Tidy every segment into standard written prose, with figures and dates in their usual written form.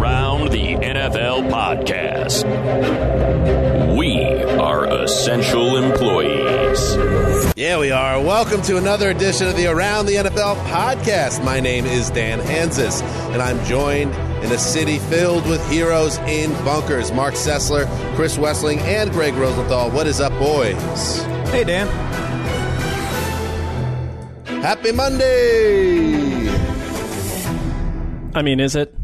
Around the NFL podcast. We are essential employees. Yeah, we are. Welcome to another edition of the Around the NFL podcast. My name is Dan Hansis, and I'm joined in a city filled with heroes in bunkers. Mark Sessler, Chris Wessling, and Greg Rosenthal. What is up, boys? Hey, Dan. Happy Monday! I mean, is it?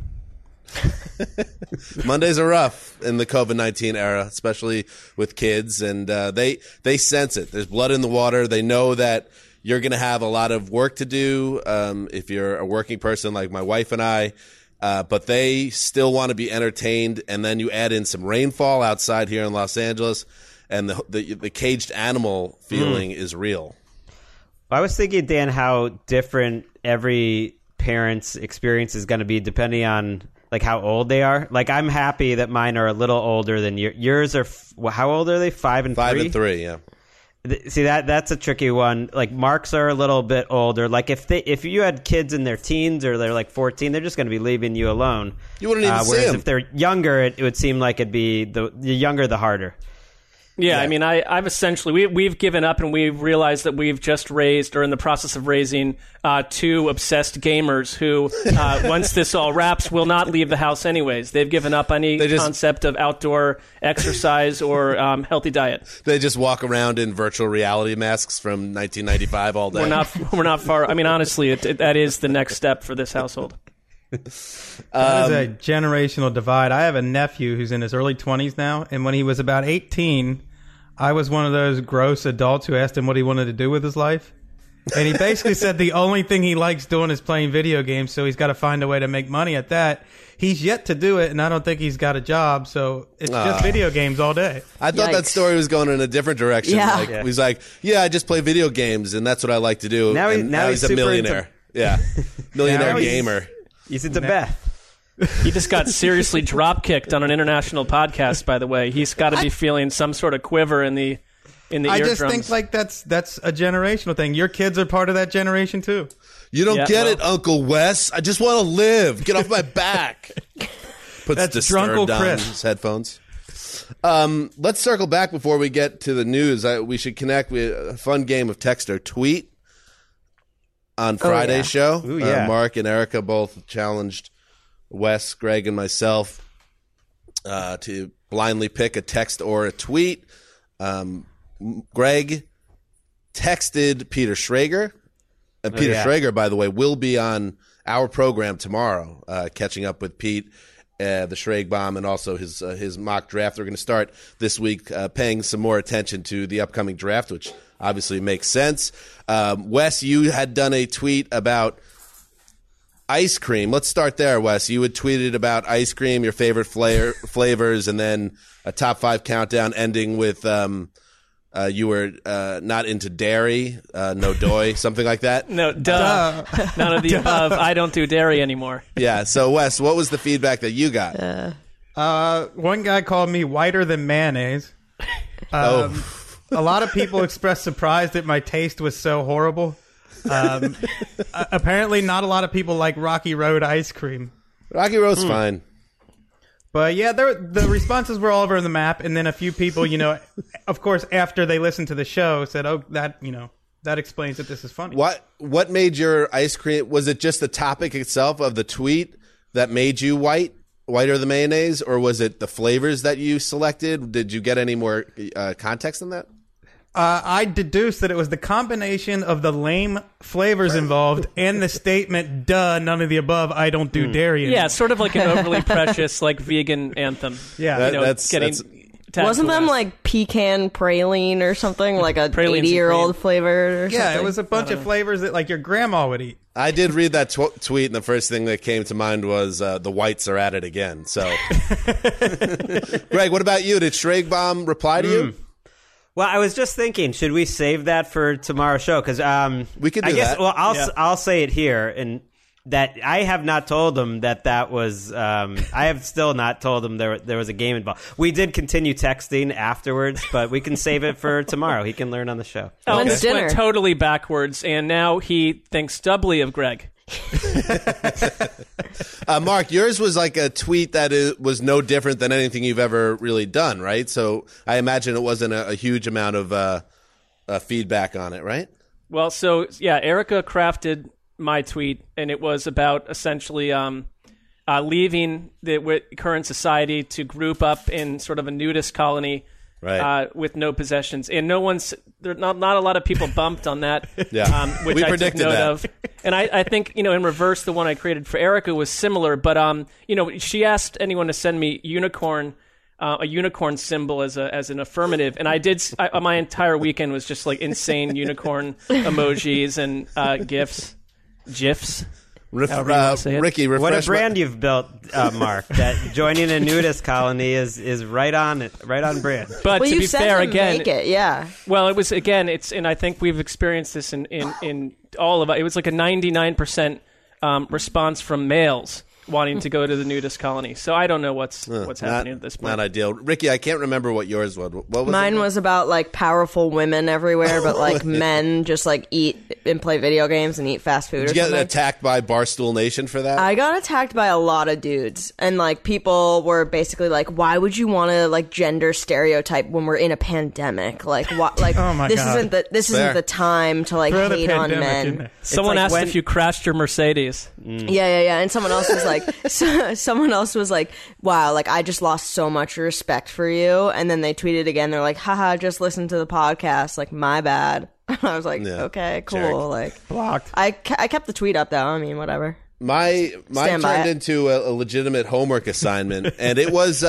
Mondays are rough in the COVID-19 era, especially with kids, and they sense it. There's blood in the water. They know that you're going to have a lot of work to do if you're a working person like my wife and I, but they still want to be entertained, and then you add in some rainfall outside here in Los Angeles, and the caged animal feeling is real. I was thinking, Dan, how different every parent's experience is going to be depending on like how old they are. Like, I'm happy that mine are a little older than yours are. How old are they? 5 and 3? 5 and 3, yeah. See, that's a tricky one. Like, Mark's are a little bit older. Like, if you had kids in their teens or they're like 14, they're just going to be leaving you alone. You wouldn't even see whereas them. if they're younger, it would seem like it'd be the younger, the harder. Yeah, I mean, I've essentially we've given up, and we've realized that we've just raised, or in the process of raising, 2 obsessed gamers who, once this all wraps, will not leave the house anyways. They've given up any concept of outdoor exercise or healthy diet. They just walk around in virtual reality masks from 1995 all day. We're not far. I mean, honestly, that is the next step for this household. That is a generational divide. I have a nephew who's in his early 20s now, and when he was about 18, I was one of those gross adults who asked him what he wanted to do with his life. And he basically said the only thing he likes doing is playing video games, so he's got to find a way to make money at that. He's yet to do it, and I don't think he's got a job, so it's just video games all day. I thought that story was going in a different direction. Yeah. He's like, yeah, I just play video games, and that's what I like to do. Now he's a millionaire. Yeah, millionaire gamer. He's into Beth. He just got seriously drop kicked on an international podcast, by the way. He's got to be feeling some sort of quiver in the eardrums. I just think like that's a generational thing. Your kids are part of that generation too. You don't get it, Uncle Wes. I just want to live. Get off my back. Puts That's Disturbed Drunkle on Chris. his headphones. Let's circle back before we get to the news. We should connect with a fun game of text or tweet on Friday's show. Ooh, yeah. Mark and Erica both challenged Wes, Greg, and myself to blindly pick a text or a tweet. Greg texted Peter Schrager. And Peter Schrager, by the way, will be on our program tomorrow, catching up with Pete, the Schrag Bomb, and also his mock draft. We're going to start this week paying some more attention to the upcoming draft, which obviously makes sense. Wes, you had done a tweet about ice cream. Let's start there, Wes. You had tweeted about ice cream, your favorite flavors, and then a top 5 countdown ending with you were not into dairy, no doy, something like that. No, duh. None of the above. I don't do dairy anymore. Yeah. So, Wes, what was the feedback that you got? One guy called me whiter than mayonnaise. A lot of people expressed surprise that my taste was so horrible. Apparently, not a lot of people like Rocky Road ice cream. Rocky Road's fine. But yeah, the responses were all over the map, and then a few people, of course, after they listened to the show, said, "Oh, that explains that this is funny." What made your ice cream? Was it just the topic itself of the tweet that made you whiter than mayonnaise, or was it the flavors that you selected? Did you get any more context on that? I deduced that it was the combination of the lame flavors involved and the statement, duh, none of the above, I don't do dairy anymore. Yeah, sort of like an overly precious, like, vegan anthem. Yeah. That's Wasn't them like pecan praline or something, like a Praline's 80-year-old flavor or something? Yeah, it was a bunch of flavors that like your grandma would eat. I did read that tweet, and the first thing that came to mind was the whites are at it again. So, Greg, what about you? Did Schrag Bomb reply to you? Well, I was just thinking, should we save that for tomorrow's show? Because we could do that. Well, I'll say it here, and that I have not told them that was. I have still not told them there was a game involved. We did continue texting afterwards, but we can save it for tomorrow. He can learn on the show. Oh, When's this dinner? went totally backwards, and now he thinks doubly of Greg. Mark, yours was like a tweet that was no different than anything you've ever really done, right? So I imagine it wasn't a huge amount of feedback on it, right? Well, so yeah, Erica crafted my tweet, and it was about essentially leaving the current society to group up in sort of a nudist colony, right? With no possessions, and not a lot of people bumped on that. Yeah, which we I predicted took note that. of. And I think, in reverse, the one I created for Erica was similar, but she asked anyone to send me a unicorn symbol as an affirmative, and I did. My entire weekend was just like insane unicorn emojis and GIFs. Ricky, refresh what a brand you've built, Mark. That joining a nudist colony is right on brand. But well, to you be said fair, to again, make it, yeah. Well, it was and I think we've experienced this in all of it. It was like a 99% response from males wanting to go to the nudist colony. So I don't know what's happening at this point. Not ideal. Ricky, I can't remember what yours was. What was Mine was about like powerful women everywhere, but like men just like eat and play video games and eat fast food. Did you get attacked by Barstool Nation for that? I got attacked by a lot of dudes, and like people were basically like, "Why would you want to like gender stereotype when we're in a pandemic? Like, what? Like, Oh my this God. isn't the time to like Throw the hate on pandemic in men." there. Someone like asked when- if you crashed your Mercedes. Yeah. And someone else was like, someone else was like, "Wow, like I just lost so much respect for you." And then they tweeted again. They're like, "Haha, just listen to the podcast. Like, my bad." I was like, Yeah, "Okay, cool." jerk. Like, Blocked. I kept the tweet up though. I mean, whatever. Mine Stand by turned it. into a legitimate homework assignment, and it was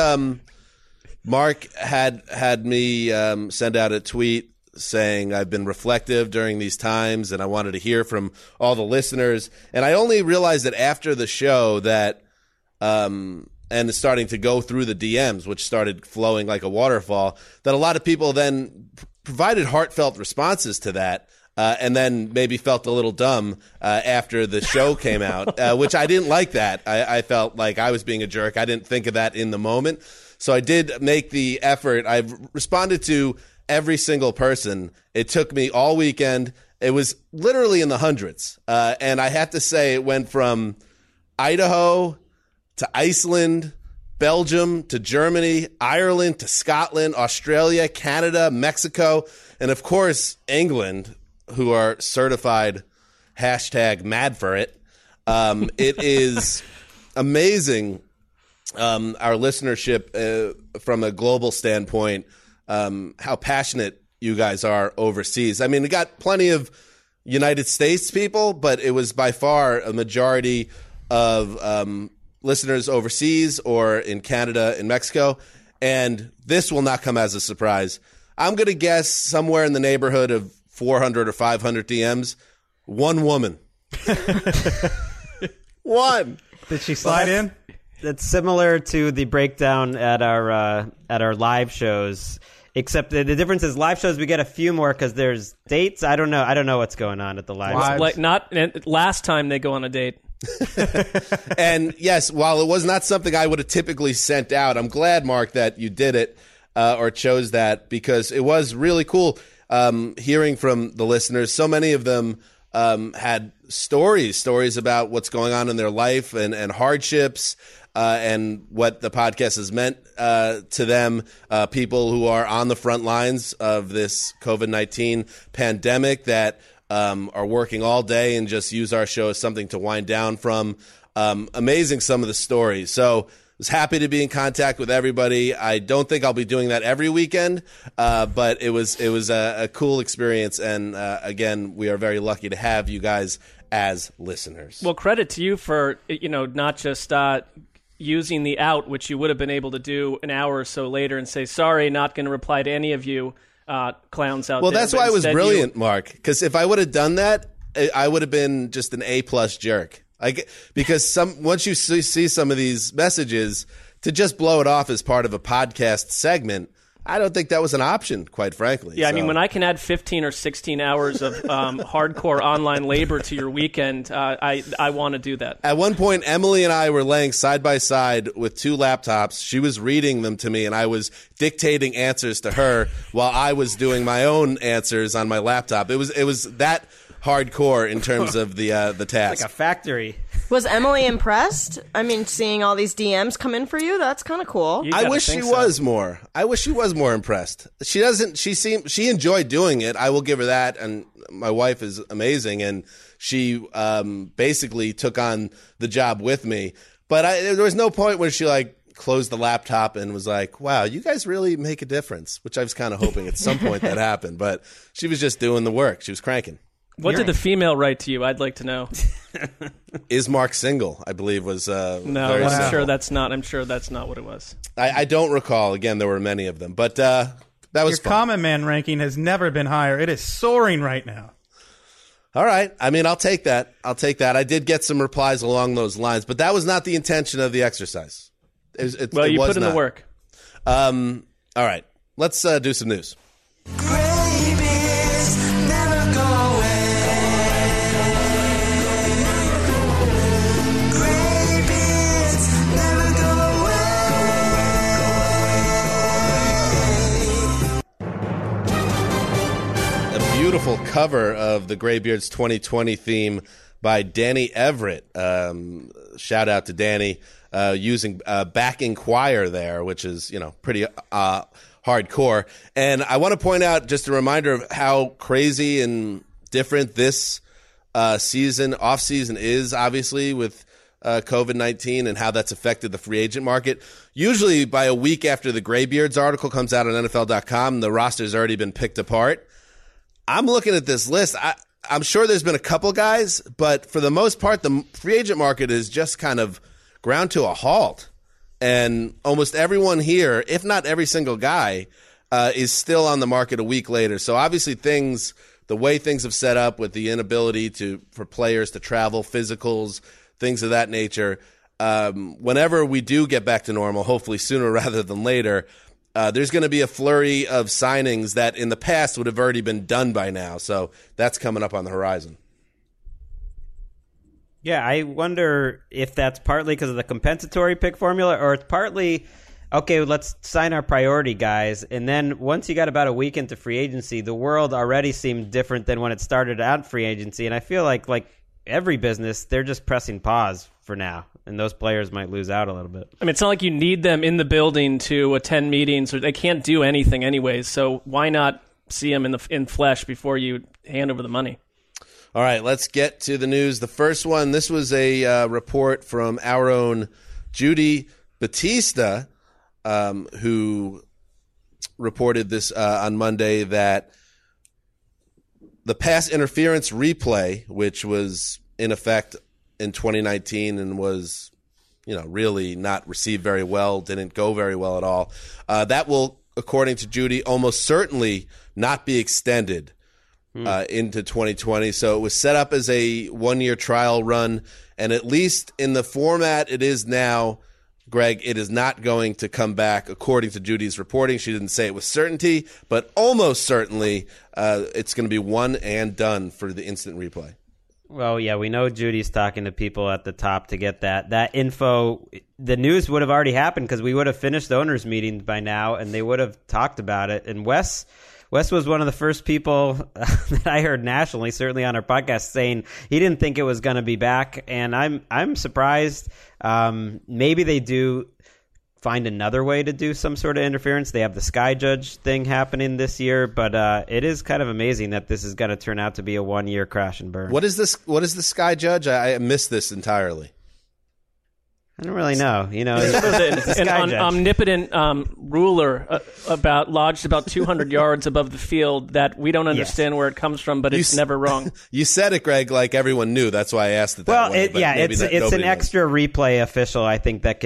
Mark had me send out a tweet saying I've been reflective during these times, and I wanted to hear from all the listeners. And I only realized that after the show that, and starting to go through the DMs, which started flowing like a waterfall, that a lot of people then provided heartfelt responses to that. And then maybe felt a little dumb after the show came out, which I didn't like that. I felt like I was being a jerk. I didn't think of that in the moment. So I did make the effort. I've responded to every single person. It took me all weekend. It was literally in the hundreds. And I have to say it went from Idaho to Iceland, Belgium to Germany, Ireland to Scotland, Australia, Canada, Mexico, and of course, England, who are certified #mad for it. It is amazing, our listenership from a global standpoint, how passionate you guys are overseas. I mean, we got plenty of United States people, but it was by far a majority of listeners overseas or in Canada and Mexico. And this will not come as a surprise. I'm going to guess somewhere in the neighborhood of 400 or 500 DMs. One woman. One. Did she slide in? That's similar to the breakdown at our live shows, except the difference is live shows we get a few more because there's dates. I don't know what's going on at the live. Live. Like last time they go on a date. And yes, while it was not something I would have typically sent out, I'm glad, Mark, that you did it or chose that, because it was really cool hearing from the listeners. So many of them had stories about what's going on in their life and hardships and what the podcast has meant to them, people who are on the front lines of this COVID-19 pandemic that are working all day and just use our show as something to wind down from. Amazing, some of the stories. So I was happy to be in contact with everybody. I don't think I'll be doing that every weekend, but it was a cool experience. And again, we are very lucky to have you guys as listeners. Well, credit to you for not just using the out, which you would have been able to do an hour or so later and say, sorry, not going to reply to any of you clowns out there. Well, that's But why it was instead brilliant, Mark, because if I would have done that, I would have been just an A+ jerk. Because once you see some of these messages, to just blow it off as part of a podcast segment, I don't think that was an option, quite frankly. Yeah, I So- mean, when I can add 15 or 16 hours of hardcore online labor to your weekend, I want to do that. At one point, Emily and I were laying side by side with two laptops. She was reading them to me, and I was dictating answers to her while I was doing my own answers on my laptop. It was that hardcore in terms of the task. Like a factory. Was Emily impressed? I mean, seeing all these DMs come in for you, that's kind of cool. I wish she was more. I wish she was more impressed. She doesn't. She enjoyed doing it. I will give her that. And my wife is amazing, and she basically took on the job with me. But there was no point where she closed the laptop and was like, wow, you guys really make a difference, which I was kind of hoping at some point that happened. But she was just doing the work. She was cranking. What did the female write to you? I'd like to know. Is Mark single? I believe was no. I'm sure that's not. I'm sure that's not what it was. I don't recall. Again, there were many of them, but that was your fun. Common Man ranking has never been higher. It is soaring right now. All right. I mean, I'll take that. I did get some replies along those lines, but that was not the intention of the exercise. You put in the work. All right. Let's do some news. Beautiful cover of the Graybeards 2020 theme by Danny Everett. Shout out to Danny using backing choir there, which is pretty hardcore. And I want to point out just a reminder of how crazy and different this off season is, obviously with COVID-19 and how that's affected the free agent market. Usually by a week after the Graybeards article comes out on NFL.com, the roster's already been picked apart. I'm looking at this list. I'm sure there's been a couple guys, but for the most part, the free agent market is just kind of ground to a halt. And almost everyone here, if not every single guy, is still on the market a week later. So obviously the way things have set up with the inability for players to travel, physicals, things of that nature, whenever we do get back to normal, hopefully sooner rather than later, there's going to be a flurry of signings that in the past would have already been done by now. So that's coming up on the horizon. Yeah, I wonder if that's partly because of the compensatory pick formula, or it's partly, okay, let's sign our priority guys. And then once you got about a week into free agency, the world already seemed different than when it started at free agency. And I feel like every business, they're just pressing pause for now. And those players might lose out a little bit. I mean, it's not like you need them in the building to attend meetings, or they can't do anything anyways. So why not see them in flesh before you hand over the money? All right, let's get to the news. The first one, this was a report from our own Judy Batista, who reported this on Monday, that the pass interference replay, which was in effect in 2019 and was, really not received very well, didn't go very well at all. That will, according to Judy, almost certainly not be extended into 2020. So it was set up as a one-year trial run, and at least in the format it is now, Greg, it is not going to come back, according to Judy's reporting. She didn't say it with certainty, but almost certainly it's going to be one and done for the instant replay. Well, yeah, we know Judy's talking to people at the top to get that info. The news would have already happened because we would have finished the owners' meetings by now, and they would have talked about it. And Wes was one of the first people that I heard nationally, certainly on our podcast, saying he didn't think it was going to be back. And I'm surprised. Maybe they do find another way to do some sort of interference. They have the Sky Judge thing happening this year, but it is kind of amazing that this is going to turn out to be a one-year crash and burn. What is this? What is the Sky Judge? I missed this entirely. I don't really know. An omnipotent ruler lodged about 200 yards above the field that we don't understand where it comes from, but it's never wrong. You said it, Greg, like everyone knew. That's why I asked it that way. It's an extra replay official, I think, that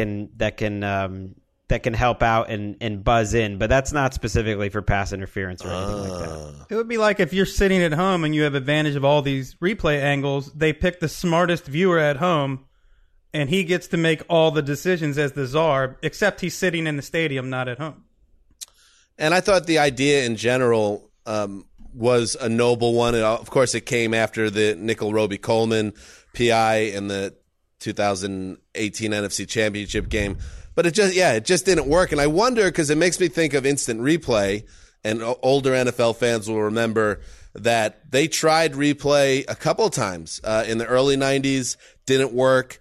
can help out and buzz in, but that's not specifically for pass interference or anything like that. It would be like if you're sitting at home and you have advantage of all these replay angles, they pick the smartest viewer at home, and he gets to make all the decisions as the czar, except he's sitting in the stadium, not at home. And I thought the idea in general was a noble one. And of course, it came after the Nickel Roby-Coleman PI in the 2018 NFC Championship game. But it just didn't work. And I wonder, because it makes me think of instant replay, and older NFL fans will remember that they tried replay a couple of times in the early 90s, didn't work.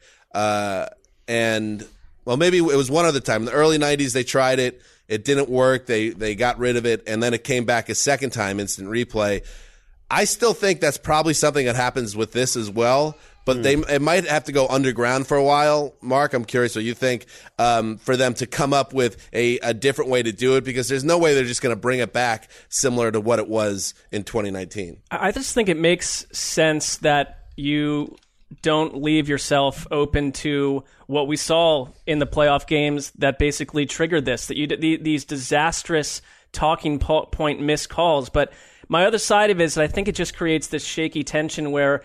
And, well, maybe it was one other time. In the early 90s, they tried it. It didn't work. They got rid of it, and then it came back a second time, instant replay. I still think that's probably something that happens with this as well, but it might have to go underground for a while. Mark, I'm curious what you think for them to come up with a different way to do it, because there's no way they're just going to bring it back similar to what it was in 2019. I just think it makes sense that you don't leave yourself open to what we saw in the playoff games that basically triggered this, that these disastrous talking point missed calls. But my other side of it is that I think it just creates this shaky tension where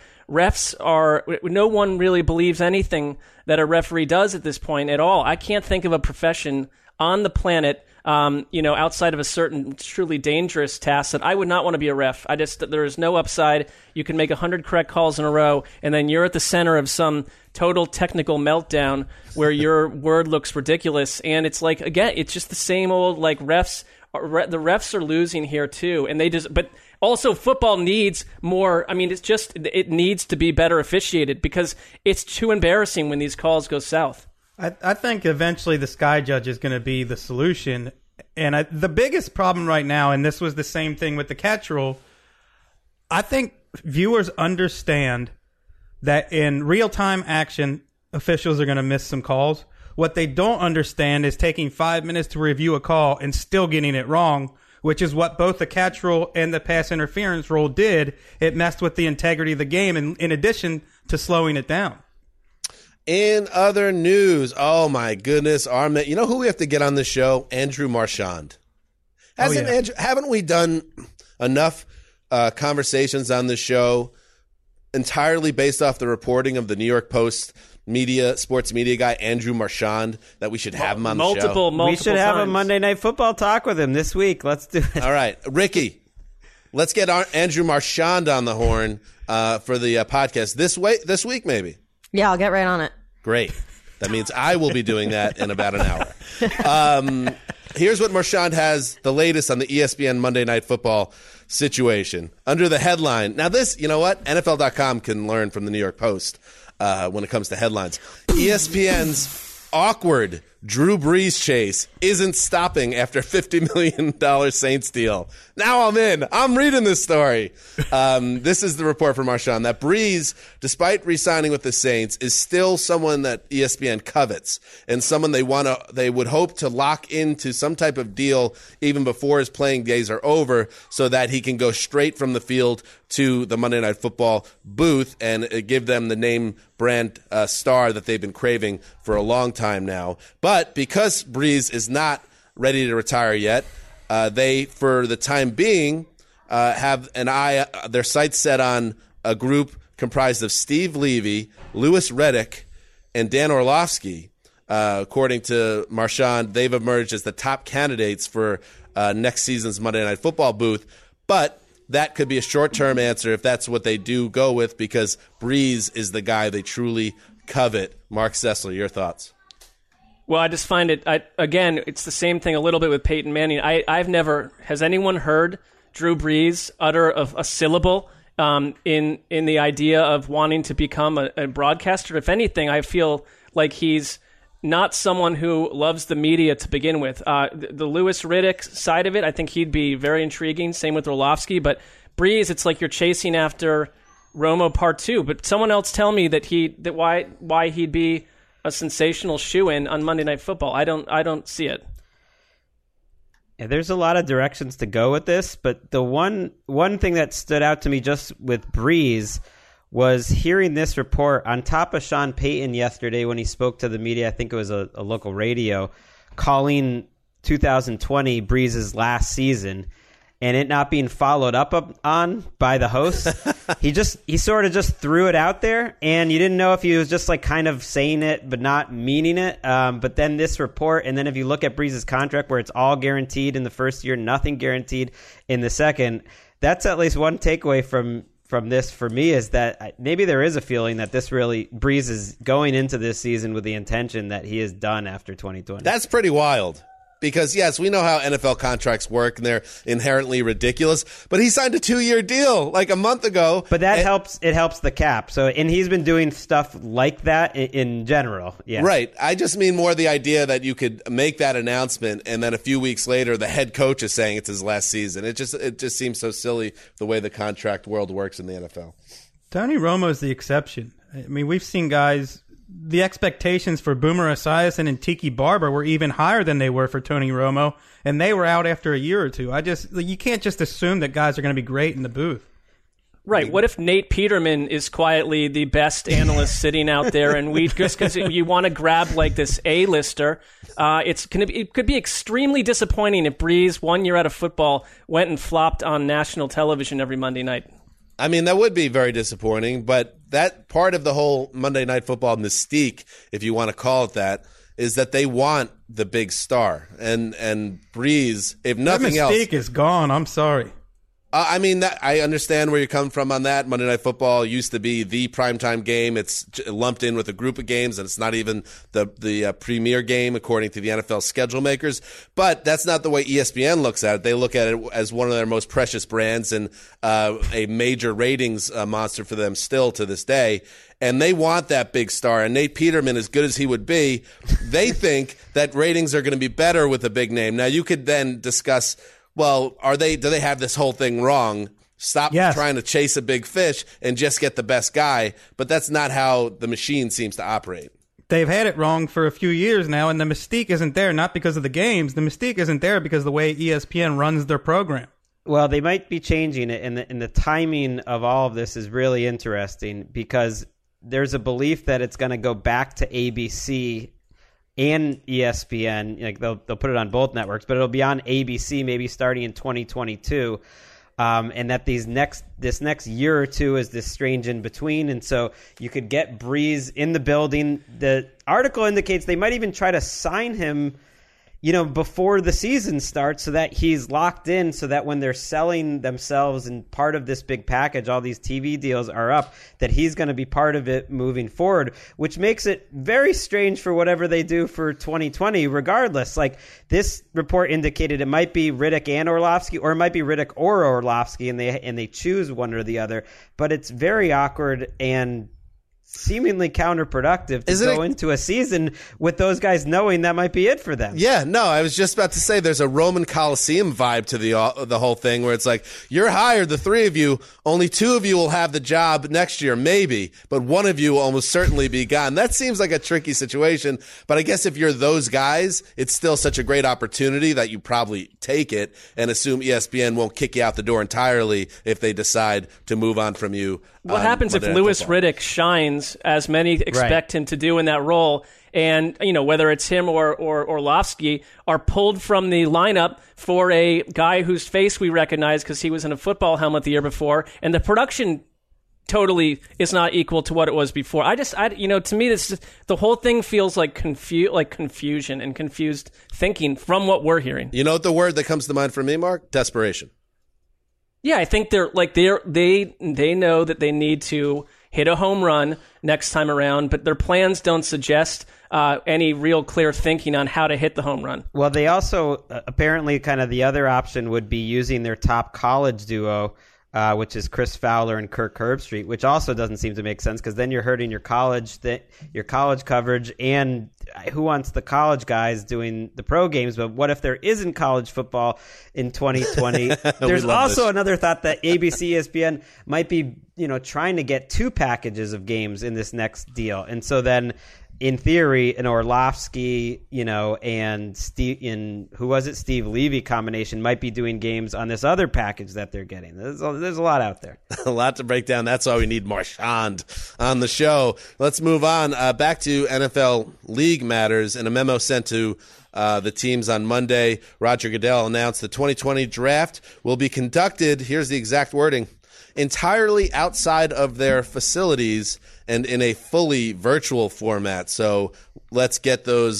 no one really believes anything that a referee does at this point at all. I can't think of a profession on the planet, outside of a certain truly dangerous task, that I would not want to be a ref. There is no upside. You can make 100 correct calls in a row, and then you're at the center of some total technical meltdown where your word looks ridiculous. And it's like, again, it's just the same old, like, refs. The refs are losing here too, and but also football needs more. I mean, it needs to be better officiated, because it's too embarrassing when these calls go south. I think eventually the Sky Judge is going to be the solution. And the biggest problem right now, and this was the same thing with the catch rule, I think viewers understand that in real-time action, officials are going to miss some calls. What they don't understand is taking 5 minutes to review a call and still getting it wrong, which is what both the catch rule and the pass interference rule did. It messed with the integrity of the game, in addition to slowing it down. In other news, oh my goodness, you know who we have to get on this show? Andrew Marchand. Haven't we done enough conversations on this show entirely based off the reporting of the New York Post sports media guy, Andrew Marchand, that we should have him on the show? We should have a Monday Night Football talk with him this week. Let's do it. All right, Ricky, let's get Andrew Marchand on the horn for the podcast this week, maybe. Yeah, I'll get right on it. Great. That means I will be doing that in about an hour. Here's what Marchand has, the latest on the ESPN Monday Night Football situation. Under the headline. Now this, you know what? NFL.com can learn from the New York Post when it comes to headlines. ESPN's awkward Drew Brees chase isn't stopping after $50 million Saints deal. Now I'm in. I'm reading this story. This is the report from Marchand that Brees, despite re-signing with the Saints, is still someone that ESPN covets and someone they would hope to lock into some type of deal even before his playing days are over, so that he can go straight from the field to the Monday Night Football booth and give them the name brand star that they've been craving for a long time now. But because Brees is not ready to retire yet, they, for the time being, have their sights set on a group comprised of Steve Levy, Louis Riddick, and Dan Orlovsky. According to Marchand, they've emerged as the top candidates for next season's Monday Night Football booth. But that could be a short-term answer if that's what they do go with, because Brees is the guy they truly covet. Mark Sessler, your thoughts? Well, I just find it, again, it's the same thing a little bit with Peyton Manning. Has anyone heard Drew Brees utter a syllable in the idea of wanting to become a broadcaster? If anything, I feel like he's not someone who loves the media to begin with. The Louis Riddick side of it, I think he'd be very intriguing. Same with Orlovsky. But Brees, it's like you're chasing after Romo Part 2. But someone else tell me why he'd be a sensational shoo-in on Monday Night Football. I don't see it. Yeah, there's a lot of directions to go with this, but the one thing that stood out to me just with Brees was hearing this report on top of Sean Payton yesterday when he spoke to the media. I think it was a local radio, calling 2020 Brees' last season, and it not being followed up on by the host. he sort of just threw it out there, and you didn't know if he was just like kind of saying it but not meaning it. But then this report, and then if you look at Brees' contract where it's all guaranteed in the first year, nothing guaranteed in the second, that's at least one takeaway from this for me, is that maybe there is a feeling that Brees is going into this season with the intention that he is done after 2020. That's pretty wild. because, yes, we know how NFL contracts work, and they're inherently ridiculous, but he signed a 2-year deal like a month ago. But that helps. It helps the cap. So, and he's been doing stuff like that in general. Yeah. Right. I just mean more the idea that you could make that announcement, and then a few weeks later, the head coach is saying it's his last season. It just seems so silly the way the contract world works in the NFL. Tony Romo is the exception. I mean, we've seen guys, the expectations for Boomer Esiason and Tiki Barber were even higher than they were for Tony Romo, and they were out after a year or two. You can't just assume that guys are going to be great in the booth. Right. What if Nate Peterman is quietly the best analyst sitting out there, and we just because you want to grab like this A-lister, it could be extremely disappointing if Breeze 1 year out of football went and flopped on national television every Monday night. I mean, that would be very disappointing, but that part of the whole Monday Night Football mystique, if you want to call it that, is that they want the big star. And Breeze, if nothing else... That mystique is gone. I'm sorry. I mean, I understand where you're coming from on that. Monday Night Football used to be the primetime game. It's lumped in with a group of games, and it's not even the premier game according to the NFL schedule makers. But that's not the way ESPN looks at it. They look at it as one of their most precious brands and a major ratings monster for them still to this day. And they want that big star. And Nate Peterman, as good as he would be, they think that ratings are going to be better with a big name. Now, you could then discuss... Well, do they have this whole thing wrong? Stop trying to chase a big fish and just get the best guy. But that's not how the machine seems to operate. They've had it wrong for a few years now, and the mystique isn't there, not because of the games. The mystique isn't there because of the way ESPN runs their program. Well, they might be changing it, and the timing of all of this is really interesting because there's a belief that it's going to go back to ABC and ESPN. Like they'll put it on both networks, but it'll be on ABC maybe starting in 2022. And that this next year or two is this strange in between, and so you could get Breeze in the building. The article indicates they might even try to sign him, before the season starts, so that he's locked in, so that when they're selling themselves and part of this big package, all these TV deals are up, that he's going to be part of it moving forward, which makes it very strange for whatever they do for 2020 regardless. Like this report indicated it might be Riddick and Orlovsky, or it might be Riddick or Orlovsky, and they choose one or the other, but it's very awkward and seemingly counterproductive to go into a season with those guys knowing that might be it for them. Yeah, no, I was just about to say there's a Roman Coliseum vibe to the whole thing where it's like, you're hired, the three of you, only two of you will have the job next year, maybe, but one of you will almost certainly be gone. That seems like a tricky situation, but I guess if you're those guys, it's still such a great opportunity that you probably take it and assume ESPN won't kick you out the door entirely if they decide to move on from you. What happens if Louis Riddick shines, as many expect him to do in that role, and whether it's him or Orlovsky are pulled from the lineup for a guy whose face we recognize because he was in a football helmet the year before, and the production totally is not equal to what it was before. To me, the whole thing feels like confusion and confused thinking from what we're hearing. You know what the word that comes to mind for me, Mark? Desperation. Yeah, I think they know that they need to hit a home run next time around, but their plans don't suggest any real clear thinking on how to hit the home run. Well, they also apparently kind of the other option would be using their top college duo, which is Chris Fowler and Kirk Herbstreit, which also doesn't seem to make sense because then you're hurting your college coverage, and who wants the college guys doing the pro games? But what if there isn't college football in 2020? There's also another thought that ABC, ESPN might be, trying to get two packages of games in this next deal, and so then, in theory, an Orlovsky, and Steve Levy combination might be doing games on this other package that they're getting. There's a lot out there. A lot to break down. That's why we need Marchand on the show. Let's move on. Back to NFL league matters. In a memo sent to the teams on Monday, Roger Goodell announced the 2020 draft will be conducted, here's the exact wording, entirely outside of their facilities and in a fully virtual format. So let's get those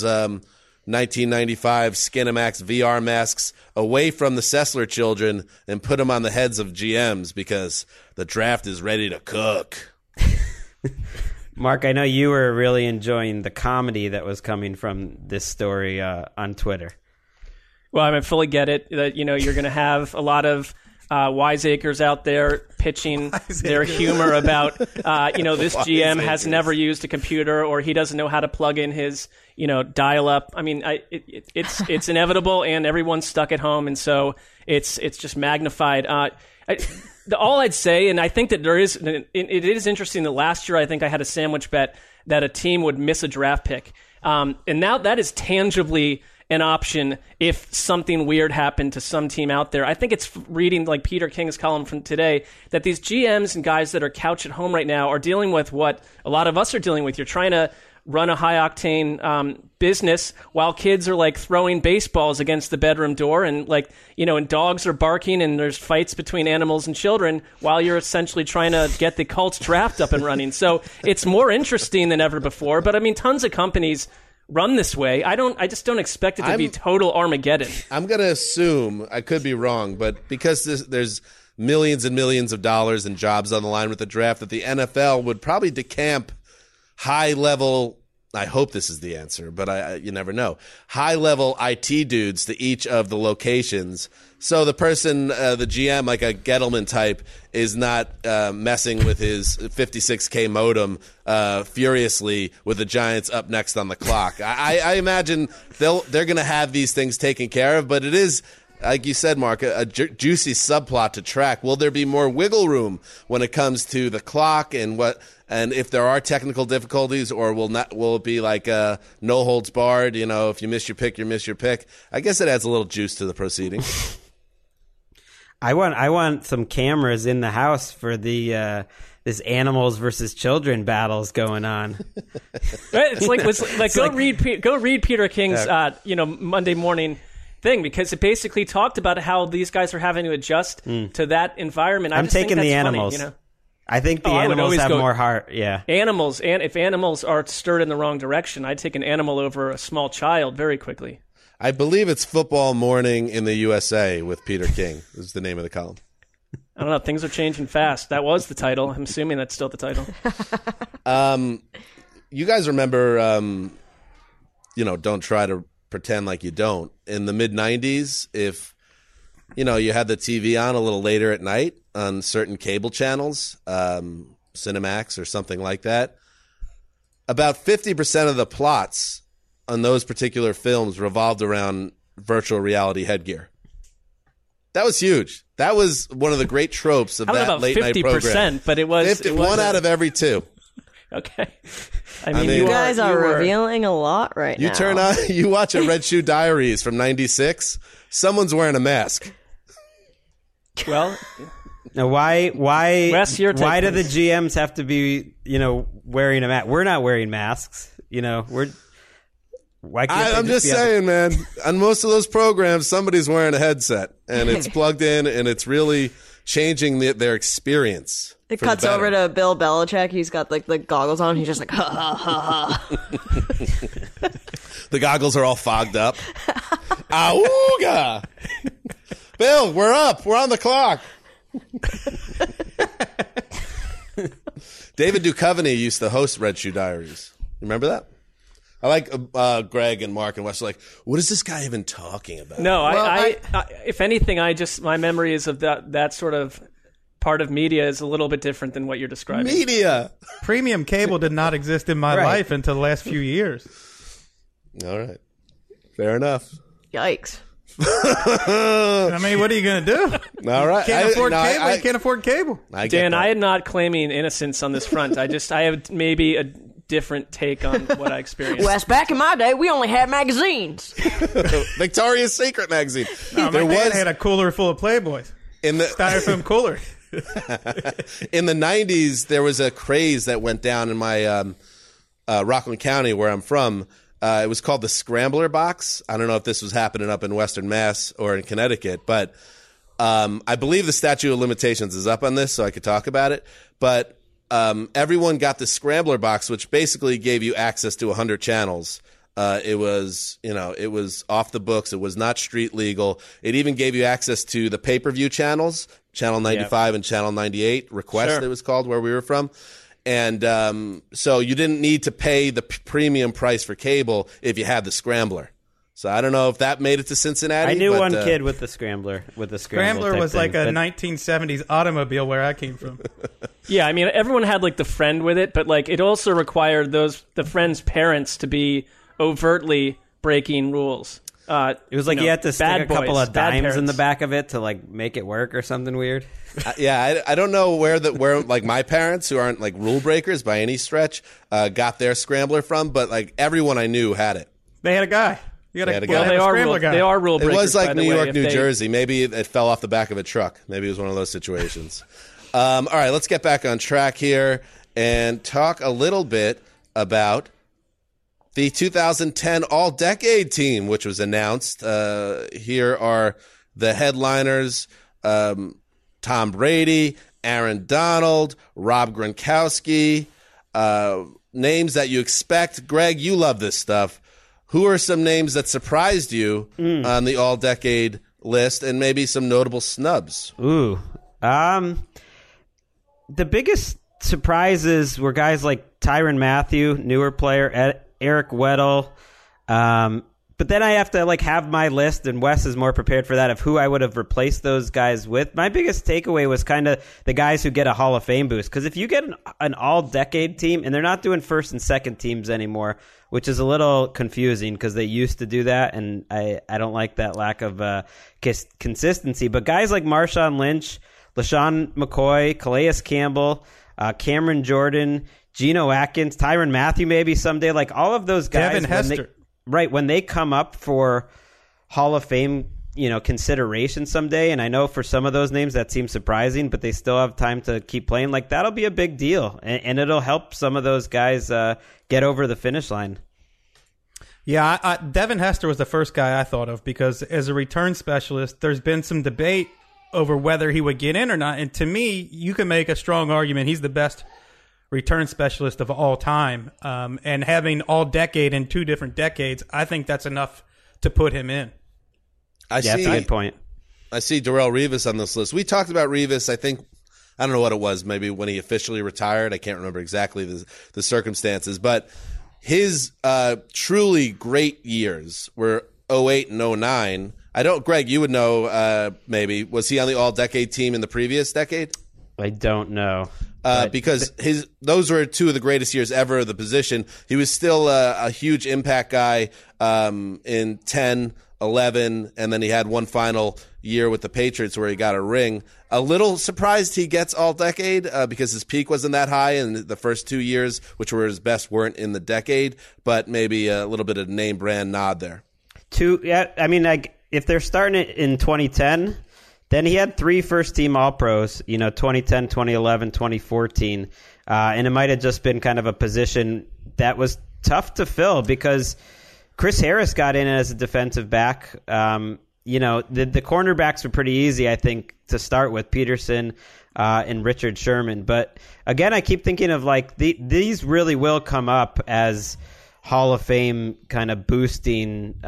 1995 Skinamax VR masks away from the Sessler children and put them on the heads of GMs because the draft is ready to cook. Mark, I know you were really enjoying the comedy that was coming from this story on Twitter. Well, I fully get it that you're going to have a lot of wiseacres out there pitching their humor about this GM has never used a computer, or he doesn't know how to plug in his dial up. I mean, it's inevitable, and everyone's stuck at home, and so it's just magnified. All I'd say, and I think that it is interesting that last year I think I had a sandwich bet that a team would miss a draft pick, and now that is tangibly an option if something weird happened to some team out there. I think it's reading like Peter King's column from today that these GMs and guys that are couch at home right now are dealing with what a lot of us are dealing with. You're trying to run a high-octane business while kids are like throwing baseballs against the bedroom door and and dogs are barking and there's fights between animals and children while you're essentially trying to get the Colts draft up and running. So it's more interesting than ever before. But I mean, tons of companies run this way. I just don't expect it to be total Armageddon. I'm going to assume, I could be wrong, but because there's millions and millions of dollars and jobs on the line with the draft, that the NFL would probably decamp high-level, I hope this is the answer, but you never know, high-level IT dudes to each of the locations. So the person, the GM, like a Gettleman type, is not messing with his 56K modem furiously with the Giants up next on the clock. I imagine they're going to have these things taken care of, but it is, like you said, Mark, a juicy subplot to track. Will there be more wiggle room when it comes to the clock and if there are technical difficulties, or will it be like no holds barred? If you miss your pick, you miss your pick. I guess it adds a little juice to the proceeding. I want some cameras in the house for the this animals versus children battles going on. Go read Peter King's Monday morning thing, because it basically talked about how these guys are having to adjust to that environment. I'm taking the animals. Funny, I think the animals have more heart. Yeah, animals, and if animals are stirred in the wrong direction, I'd take an animal over a small child very quickly. I believe it's Football Morning in the USA with Peter King is the name of the column. I don't know. Things are changing fast. That was the title. I'm assuming that's still the title. You guys remember, don't try to pretend like you don't. In the mid-'90s, if, you had the TV on a little later at night on certain cable channels, Cinemax or something like that, about 50% of the plots on those particular films revolved around virtual reality headgear. That was huge. That was one of the great tropes of that late night program. But it was 1 out of every 2. Okay. I mean you guys are revealing a lot right now. You turn on, you watch a Red Shoe Diaries from '96. Someone's wearing a mask. Well, now why Wes, your take, why do the please. GMs have to be wearing a mask? We're not wearing masks. Why can't I'm just saying, man. On most of those programs, somebody's wearing a headset, and it's plugged in, and it's really changing their experience. It cuts over to Bill Belichick. He's got the goggles on. He's just like, ha, ha, ha, ha. The goggles are all fogged up. Auga! Bill, we're up. We're on the clock. David Duchovny used to host Red Shoe Diaries. Remember that? I like Greg and Mark and Wes are like, what is this guy even talking about? No, if anything, my memory is of that sort of part of media is a little bit different than what you're describing. Media. Premium cable did not exist in my life until the last few years. All right. Fair enough. Yikes. I mean, what are you going to do? All right. Can't afford cable. You can't afford cable. Dan, I am not claiming innocence on this front. I have maybe a different take on what I experienced. Wes, back in my day, we only had magazines. Victoria's Secret magazine. No, my dad had a cooler full of Playboys. In the styrofoam cooler. In the 90s, there was a craze that went down in my Rockland County, where I'm from. It was called the Scrambler Box. I don't know if this was happening up in Western Mass or in Connecticut, but I believe the statute of limitations is up on this, so I could talk about it. But everyone got the Scrambler Box, which basically gave you access to 100 channels. It was off the books. It was not street legal. It even gave you access to the pay-per-view channels, Channel 95 and Channel 98, Request, it was called, where we were from. And so you didn't need to pay the premium price for cable if you had the Scrambler. So I don't know if that made it to Cincinnati. I knew one kid with the Scrambler. Scrambler was like a 1970s automobile where I came from. Yeah, I mean, everyone had like the friend with it, but like it also required the friend's parents to be overtly breaking rules. It was like you had to stick a couple of dimes in the parents. back of it to like make it work or something weird. I don't know where like my parents, who aren't like rule breakers by any stretch, got their Scrambler from, but like everyone I knew had it. They had a guy. You got a well, guy. They are Scrambler guy. they are rule It breakers. was like by the New way, York, if New they- Jersey. Maybe it fell off the back of a truck. Maybe it was one of those situations. All right, let's get back on track here and talk a little bit about the 2010 All-Decade team, which was announced. Here are the headliners: Tom Brady, Aaron Donald, Rob Gronkowski, names that you expect. Greg, you love this stuff. Who are some names that surprised you on the All-Decade list, and maybe some notable snubs? Ooh. The biggest surprises were guys like Tyrann Mathieu, newer player, Eric Weddle. But then I have to like have my list, and Wes is more prepared for that, of who I would have replaced those guys with. My biggest takeaway was kind of the guys who get a Hall of Fame boost. Because if you get an all-decade team, and they're not doing first and second teams anymore, which is a little confusing because they used to do that, and I don't like that lack of consistency. But guys like Marshawn Lynch, LaShawn McCoy, Calais Campbell, Cameron Jordan, Geno Atkins, Tyrann Mathieu maybe someday, like all of those guys. Devin Hester. When they come up for Hall of Fame, consideration someday, and I know for some of those names that seems surprising, but they still have time to keep playing, like that'll be a big deal, and it'll help some of those guys get over the finish line. Yeah, Devin Hester was the first guy I thought of because as a return specialist, there's been some debate over whether he would get in or not, and to me, you can make a strong argument he's the best return specialist of all time, and having all decade in 2 different decades, I think that's enough to put him in. That's a good point. I see Darrelle Revis on this list. We talked about Revis, I think, I don't know what it was, maybe when he officially retired. I can't remember exactly the circumstances, but his truly great years were 08 and 09. Greg, you would know maybe. Was he on the all-decade team in the previous decade? I don't know. Because those were 2 of the greatest years ever of the position. He was still a huge impact guy in 10, 11, and then he had one final year with the Patriots where he got a ring. A little surprised he gets all-decade because his peak wasn't that high, and the first 2 years, which were his best, weren't in the decade, but maybe a little bit of name-brand nod there. If they're starting it in 2010... Then he had 3 first-team All-Pros, 2010, 2011, 2014. And it might have just been kind of a position that was tough to fill because Chris Harris got in as a defensive back. The cornerbacks were pretty easy, I think, to start with, Peterson and Richard Sherman. But, again, I keep thinking of, like, these really will come up as Hall of Fame kind of boosting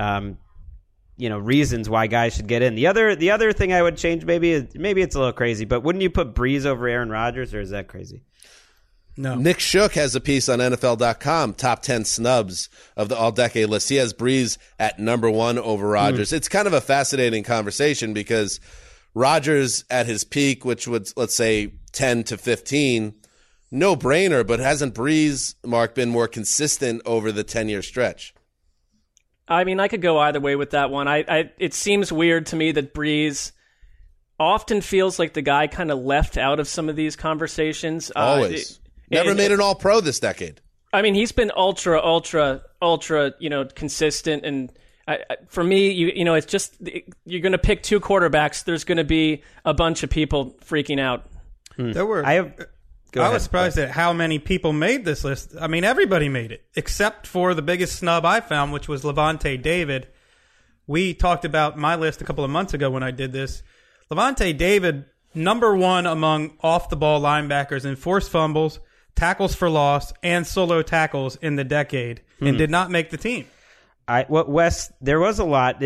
reasons why guys should get in. The other thing I would change, maybe it's a little crazy, but wouldn't you put Breeze over Aaron Rodgers, or is that crazy? No. Nick Shook has a piece on NFL.com, top 10 snubs of the all-decade list. He has Breeze at number 1 over Rodgers. It's kind of a fascinating conversation because Rodgers at his peak, which would, let's say, 10 to 15, no brainer, but hasn't Breeze, Mark, been more consistent over the 10-year stretch? I mean, I could go either way with that one. It seems weird to me that Breeze often feels like the guy kind of left out of some of these conversations. Always. Never made an All-Pro this decade. I mean, he's been ultra, consistent. And for me, it's just you're going to pick 2 quarterbacks. There's going to be a bunch of people freaking out. There were. I was surprised at how many people made this list. I mean, everybody made it, except for the biggest snub I found, which was Levante David. We talked about my list a couple of months ago when I did this. Levante David, number 1 among off-the-ball linebackers in forced fumbles, tackles for loss, and solo tackles in the decade, and did not make the team. Wes, there was a lot.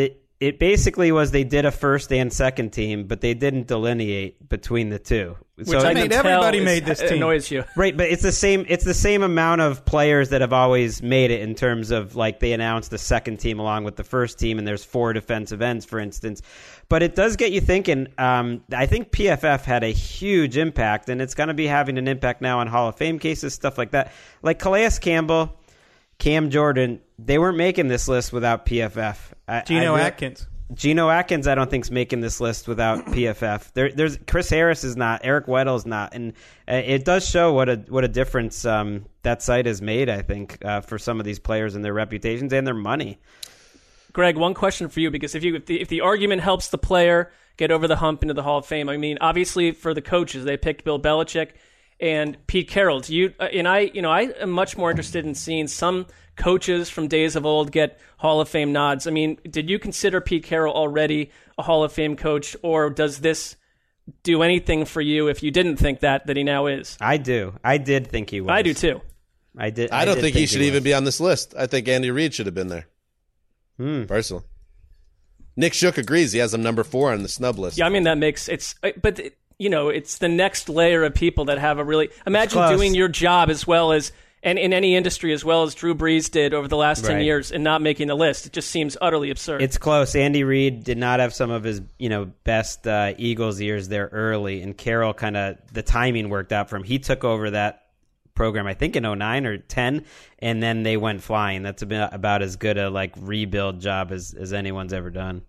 it basically was they did a first and second team, but they didn't delineate between the two. Which so I can tell everybody made this team. Annoys you, right? But it's the same. It's the same amount of players that have always made it in terms of like they announced the second team along with the first team, and there's 4 defensive ends, for instance. But it does get you thinking. I think PFF had a huge impact, and it's going to be having an impact now on Hall of Fame cases, stuff like that. Like Calais Campbell, Cam Jordan, they weren't making this list without PFF. Geno Atkins. Geno Atkins, I don't think is making this list without PFF. There's Chris Harris is not, Eric Weddle is not, and it does show what a difference that site has made. I think for some of these players and their reputations and their money. Greg, one question for you, because if the argument helps the player get over the hump into the Hall of Fame, I mean, obviously for the coaches, they picked Bill Belichick and Pete Carroll. I am much more interested in seeing some coaches from days of old get Hall of Fame nods. I mean, did you consider Pete Carroll already a Hall of Fame coach, or does this do anything for you if you didn't think that he now is? I do. I did think he was. I do too. I did. I don't think he should even be on this list. I think Andy Reid should have been there. Personally. Nick Shook agrees. He has him number 4 on the snub list. Yeah, I mean, that makes it's the next layer of people that have a really imagine doing your job as well as and in any industry as well as Drew Brees did over the last 10 years and not making the list. It just seems utterly absurd. It's close. Andy Reid did not have some of his best Eagles years there early, and Carroll kind of the timing worked out for him. He took over that program, I think in 2009 or 10, and then they went flying. That's about as good a rebuild job as anyone's ever done.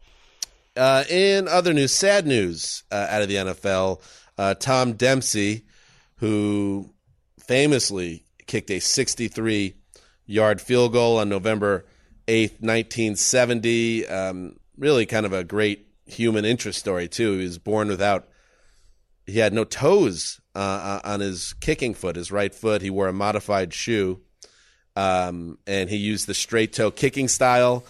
In other news, sad news out of the NFL, Tom Dempsey, who famously kicked a 63-yard field goal on November 8th, 1970. Really kind of a great human interest story, too. He was born he had no toes on his kicking foot, his right foot. He wore a modified shoe, and he used the straight-toe kicking style,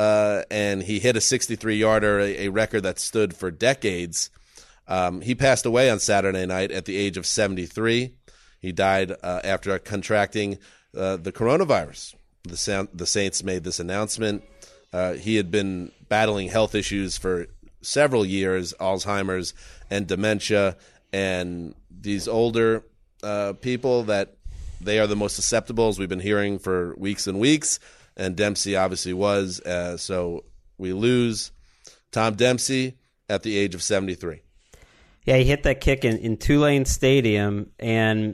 and he hit a 63-yarder, a record that stood for decades. He passed away on Saturday night at the age of 73. He died after contracting the coronavirus. The Saints made this announcement. He had been battling health issues for several years, Alzheimer's and dementia, and these older people that they are the most susceptible, as we've been hearing for weeks and weeks, and Dempsey obviously was. So we lose Tom Dempsey at the age of 73. Yeah, he hit that kick in Tulane Stadium, and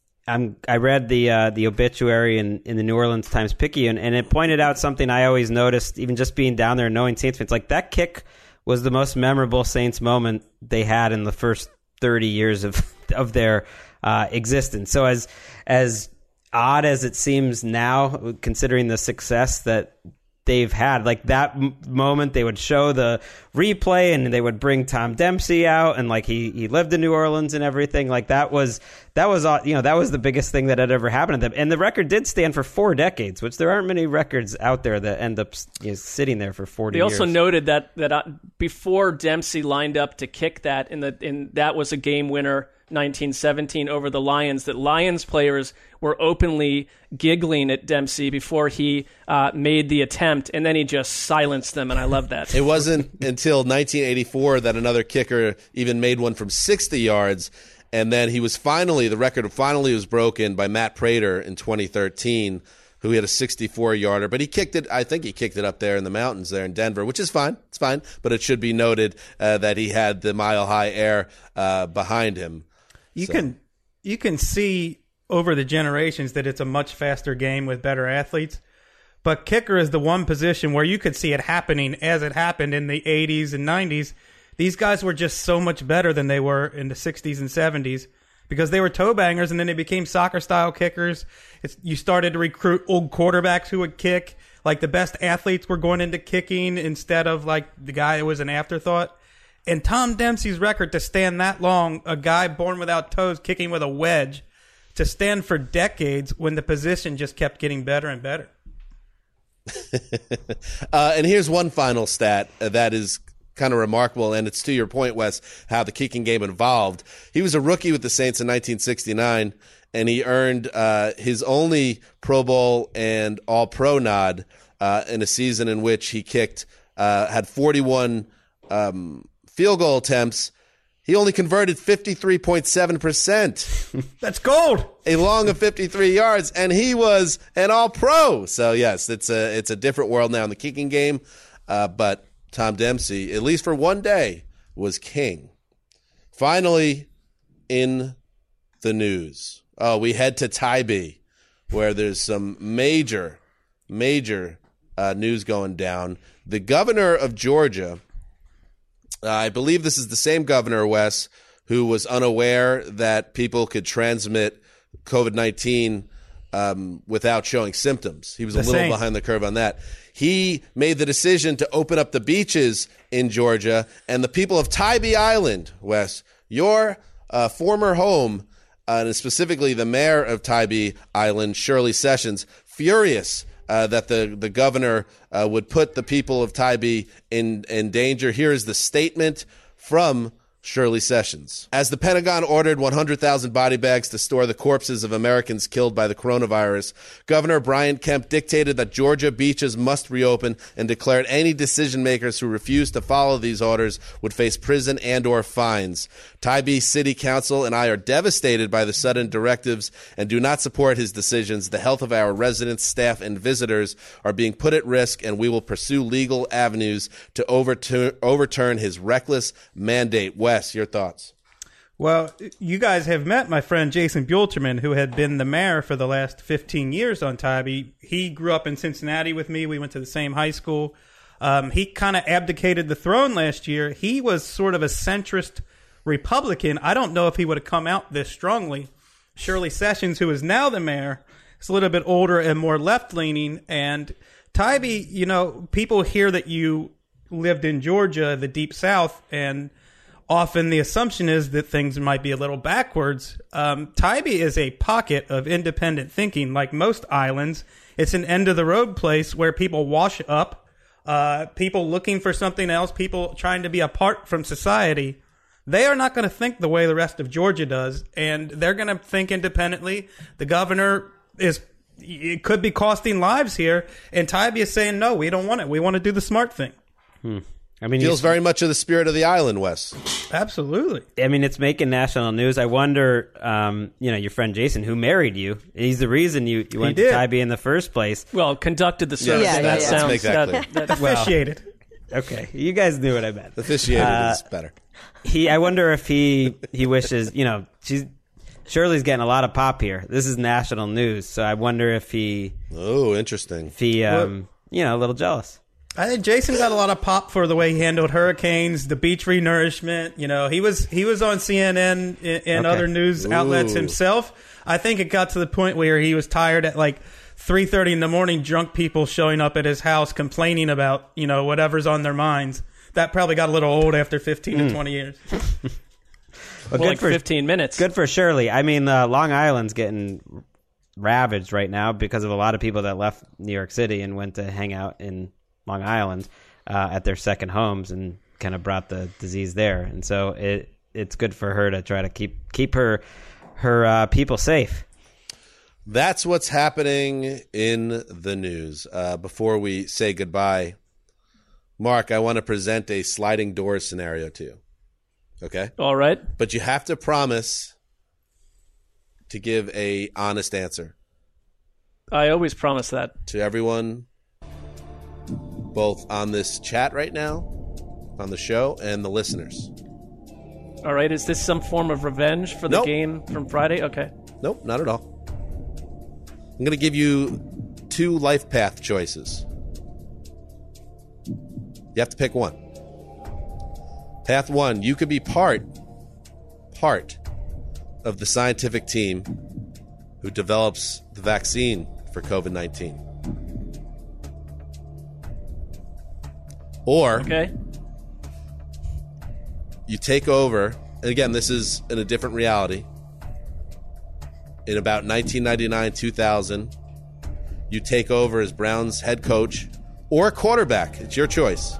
I read the obituary in the New Orleans Times-Picayune, and it pointed out something I always noticed, even just being down there and knowing Saints fans. Like, that kick was the most memorable Saints moment they had in the first 30 years of their existence. So as odd as it seems now, considering the success that they've had, like that moment, they would show the replay and they would bring Tom Dempsey out, and like he lived in New Orleans and everything. Like that was that was the biggest thing that had ever happened to them. And the record did stand for 4 decades, which there aren't many records out there that end up sitting there for 40 years. They also noted that before Dempsey lined up to kick that, that was a game winner, 1917 over the Lions, that Lions players were openly giggling at Dempsey before he made the attempt, and then he just silenced them, and I love that. It wasn't until 1984 that another kicker even made one from 60 yards, and then the record finally was broken by Matt Prater in 2013, who had a 64-yarder, but I think he kicked it up there in the mountains there in Denver, which is fine. It's fine, but it should be noted that he had the mile-high air behind him. You can see over the generations that it's a much faster game with better athletes, but kicker is the one position where you could see it happening as it happened in the 80s and 90s. These guys were just so much better than they were in the 60s and 70s because they were toe bangers, and then they became soccer-style kickers. You started to recruit old quarterbacks who would kick. Like the best athletes were going into kicking instead of like the guy who was an afterthought. And Tom Dempsey's record to stand that long, a guy born without toes kicking with a wedge, to stand for decades when the position just kept getting better and better. And here's one final stat that is kind of remarkable, and it's to your point, Wes, how the kicking game evolved. He was a rookie with the Saints in 1969, and he earned his only Pro Bowl and All-Pro nod in a season in which he kicked had 41 field goal attempts. He only converted 53.7%. That's gold. A long of 53 yards, and he was an all-pro. So, yes, it's a different world now in the kicking game. But Tom Dempsey, at least for one day, was king. Finally, in the news. Oh, we head to Tybee, where there's some major news going down. The governor of Georgia, I believe this is the same governor, Wes, who was unaware that people could transmit COVID-19 without showing symptoms. He was a little behind the curve on that. He made the decision to open up the beaches in Georgia, and the people of Tybee Island, Wes, your former home, and specifically the mayor of Tybee Island, Shirley Sessions, furious that the governor would put the people of Tybee in danger. Here is the statement from Shirley Sessions. As the Pentagon ordered 100,000 body bags to store the corpses of Americans killed by the coronavirus, Governor Brian Kemp dictated that Georgia beaches must reopen and declared any decision makers who refused to follow these orders would face prison and or fines. Tybee City Council and I are devastated by the sudden directives and do not support his decisions. The health of our residents, staff, and visitors are being put at risk, and we will pursue legal avenues to overturn his reckless mandate. Wes, your thoughts? Well, you guys have met my friend Jason Buelterman, who had been the mayor for the last 15 years on Tybee. He grew up in Cincinnati with me. We went to the same high school. He kind of abdicated the throne last year. He was sort of a centrist Republican. I don't know if he would have come out this strongly. Shirley Sessions, who is now the mayor, is a little bit older and more left-leaning. And Tybee, you know, people hear that you lived in Georgia, the Deep South, and often the assumption is that things might be a little backwards. Tybee is a pocket of independent thinking. Like most islands, it's an end-of-the-road place where people wash up, people looking for something else, people trying to be apart from society. They are not going to think the way the rest of Georgia does, and they're going to think independently. The governor it could be costing lives here, and Tybee is saying, no, we don't want it. We want to do the smart thing. I mean, Feels very much of the spirit of the island, Wes. Absolutely. I mean, it's making national news. I wonder, your friend Jason, who married you, he's the reason you went to Tybee in the first place. Well, conducted the service. Yeah, That sounds make that clear. Officiated. Okay, you guys knew what I meant. Officiated is better. I wonder if he wishes, Shirley's getting a lot of pop here. This is national news, so I wonder if interesting. If he, a little jealous. I think Jason got a lot of pop for the way he handled hurricanes, the beach renourishment. You know, he was on CNN and other news outlets himself. I think it got to the point where he was tired at like 3:30 in the morning, drunk people showing up at his house complaining about, whatever's on their minds. That probably got a little old after 15 to 20 years. Well, like 15 minutes. Good for Shirley. I mean, Long Island's getting ravaged right now because of a lot of people that left New York City and went to hang out in Long Island at their second homes and kind of brought the disease there. And so it's good for her to try to keep her people safe. That's what's happening in the news. Before we say goodbye, Mark, I want to present a sliding door scenario to you. Okay? All right. But you have to promise to give a honest answer. I always promise that. To everyone, both on this chat right now, on the show, and the listeners. All right. Is this some form of revenge for the game from Friday? Okay. Nope, not at all. I'm going to give you 2 life path choices. You have to pick one. Path 1, you could be part of the scientific team who develops the vaccine for COVID-19. Or you take over, and again, this is in a different reality. In about 1999-2000, you take over as Browns head coach or quarterback. It's your choice.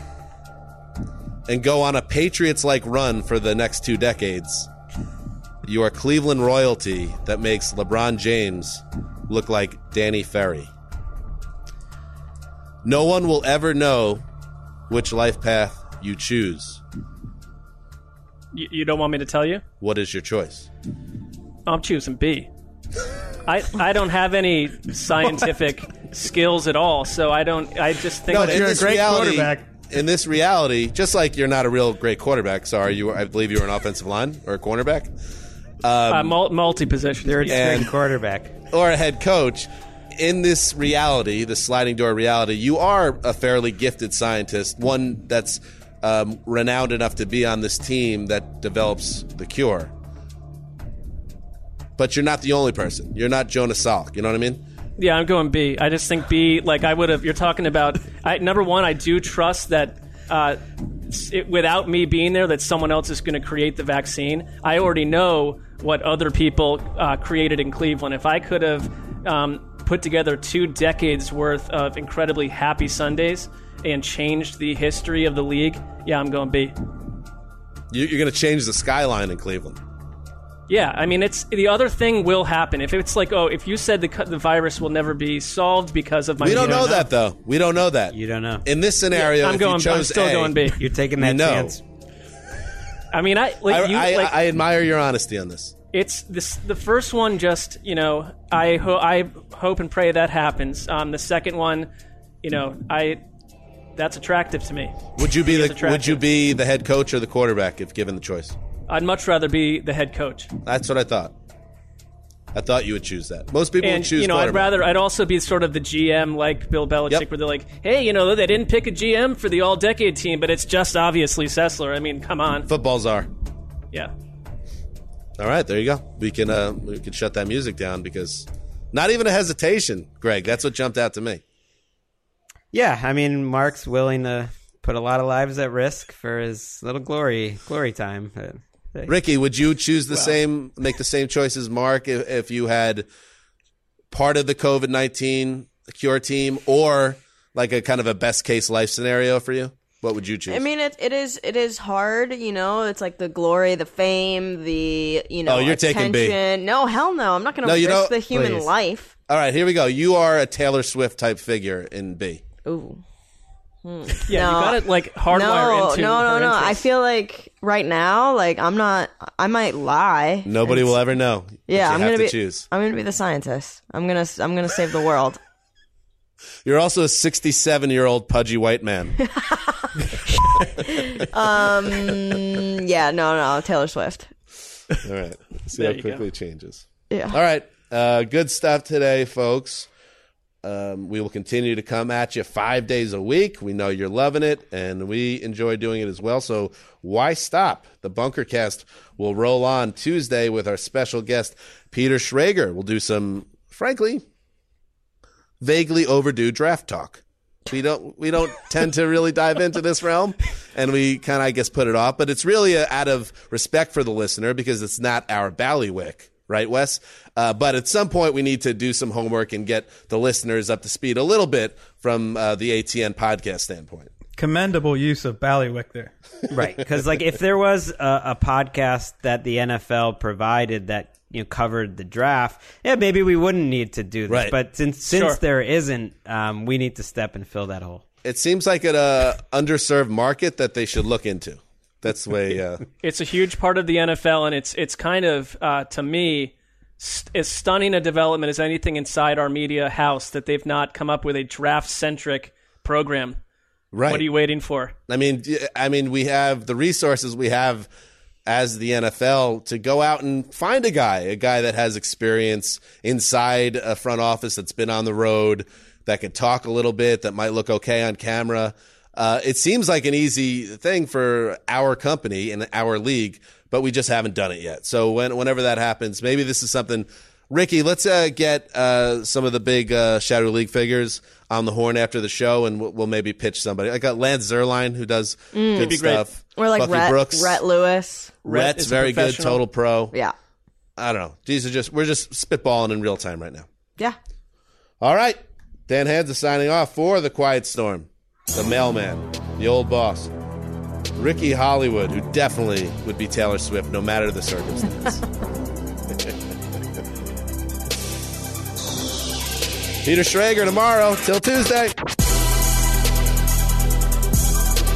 And go on a Patriots-like run for the next 2 decades. You are Cleveland royalty that makes LeBron James look like Danny Ferry. No one will ever know which life path you choose. You don't want me to tell you? What is your choice? I'm choosing B. I don't have any scientific skills at all, so I just think that you're a great quarterback. In this reality, just like you're not a real great quarterback, I believe you were an offensive line or a cornerback. Multi-position. Third string quarterback. Or a head coach. In this reality, the sliding door reality, you are a fairly gifted scientist, one that's renowned enough to be on this team that develops the cure. But you're not the only person. You're not Jonas Salk. You know what I mean? Yeah, I'm going B. I just think B, like I would have, you're talking about, number one, I do trust that without me being there, that someone else is going to create the vaccine. I already know what other people created in Cleveland. If I could have put together 2 decades worth of incredibly happy Sundays and changed the history of the league, yeah, I'm going B. You're going to change the skyline in Cleveland. Yeah, I mean, it's the other thing will happen. If it's like, if you said the virus will never be solved because of my... We don't know that, though. We don't know that. You don't know. In this scenario, I'm still going B. You're taking that chance. I mean, I admire your honesty on this. It's the first one. Just I hope and pray that happens. The second one, that's attractive to me. Would you be the head coach or the quarterback if given the choice? I'd much rather be the head coach. That's what I thought. I thought you would choose that. Most people would choose quarterback. I'd also be sort of the GM like Bill Belichick, where they're like, hey, they didn't pick a GM for the all-decade team, but it's just obviously Sessler. I mean, come on. Footballs are. Yeah. All right, there you go. We can shut that music down because not even a hesitation, Greg. That's what jumped out to me. Yeah, I mean, Mark's willing to put a lot of lives at risk for his little glory time. Ricky, would you choose make the same choice as Mark if you had part of the COVID-19 cure team or like a kind of a best case life scenario for you? What would you choose? I mean, it is hard, It's like the glory, the fame, the Oh, you're attention. taking B. No, hell no. I'm not going to risk the human please. life. All right, here we go. You are a Taylor Swift type figure in B. Ooh. Yeah, you got it like hardwire into No. her interest. I feel like right now, like I might lie. Nobody will ever know. Yeah, I'm going to choose. I'm going to be the sscientist. I'm going to save the world. You're also a 67-year-old pudgy white man. Yeah, no, Taylor Swift. All right. See how quickly it changes. Yeah. All right. Good stuff today, folks. We will continue to come at you 5 days a week. We know you're loving it, and we enjoy doing it as well. So why stop? The Bunkercast will roll on Tuesday with our special guest, Peter Schrager. We'll do some, frankly, vaguely overdue draft talk. We don't tend to really dive into this realm, and we kind of, I guess, put it off. But it's really out of respect for the listener because it's not our ballywick. Right, Wes? But at some point, we need to do some homework and get the listeners up to speed a little bit from the ATN podcast standpoint. Commendable use of ballywick there. Right, because like if there was a podcast that the NFL provided that covered the draft, yeah, maybe we wouldn't need to do this. Right. But since there isn't, we need to step and fill that hole. It seems like an underserved market that they should look into. That's the way. It's a huge part of the NFL, and it's kind of to me as stunning a development as anything inside our media house that they've not come up with a draft-centric program. Right. What are you waiting for? I mean, we have the resources we have as the NFL to go out and find a guy that has experience inside a front office that's been on the road, that could talk a little bit, that might look okay on camera. It seems like an easy thing for our company and our league, but we just haven't done it yet. So whenever that happens, maybe this is something. Ricky, let's get some of the big Shadow League figures on the horn after the show, and we'll maybe pitch somebody. I got Lance Zierlein, who does good stuff. Or like Rhett Lewis. Rhett's very good, total pro. Yeah. I don't know. We're just spitballing in real time right now. Yeah. All right. Dan Hanza signing off for The Quiet Storm. The mailman, the old boss, Ricky Hollywood, who definitely would be Taylor Swift no matter the circumstance. Peter Schrager tomorrow till Tuesday.